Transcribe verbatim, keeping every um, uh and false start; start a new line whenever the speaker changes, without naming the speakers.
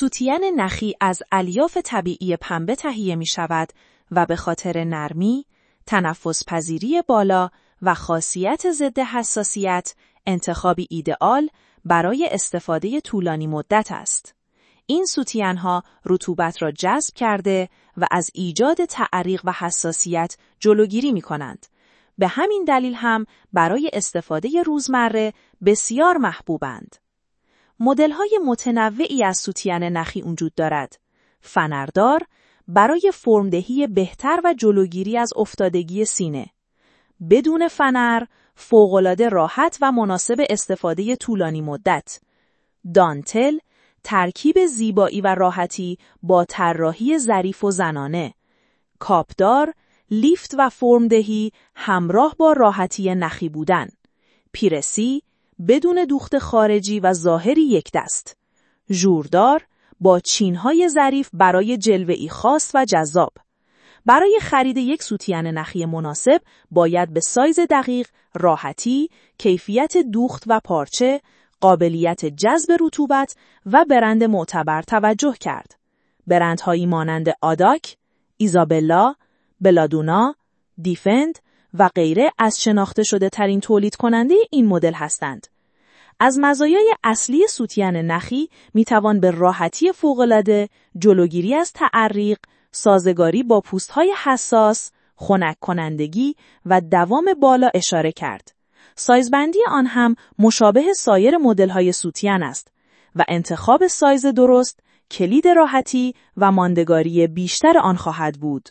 سوتین نخی از الیاف طبیعی پنبه تهیه می شود و به خاطر نرمی، تنفس پذیری بالا و خاصیت ضد حساسیت انتخابی ایدئال برای استفاده طولانی مدت است. این سوتیان‌ها رطوبت را جذب کرده و از ایجاد تعریق و حساسیت جلوگیری می‌کنند. به همین دلیل هم برای استفاده روزمره بسیار محبوبند. مدل‌های متنوعی از سوتین نخی وجود دارد. فنردار برای فرمدهی بهتر و جلوگیری از افتادگی سینه. بدون فنر فوق‌العاده راحت و مناسب استفاده طولانی مدت. دانتل ترکیب زیبایی و راحتی با طراحی ظریف و زنانه. کاپدار لیفت و فرمدهی همراه با راحتی نخی بودن. پیرسی بدون دوخت خارجی و ظاهری یک دست. ژوردار با چینهای ظریف برای جلوه‌ای خاص و جذاب. برای خرید یک سوتین نخی مناسب باید به سایز دقیق، راحتی، کیفیت دوخت و پارچه، قابلیت جذب رطوبت و برند معتبر توجه کرد. برندهایی مانند آداک، ایزابلا، بلادونا، دیفند و غیره از شناخته شده ترین تولید کننده این مدل هستند. از مزایای اصلی سوتین نخی میتوان به راحتی فوق‌العاده، جلوگیری از تعریق، سازگاری با پوست‌های حساس، خنک کنندگی و دوام بالا اشاره کرد. سایزبندی آن هم مشابه سایر مدل‌های سوتین است و انتخاب سایز درست کلید راحتی و ماندگاری بیشتر آن خواهد بود.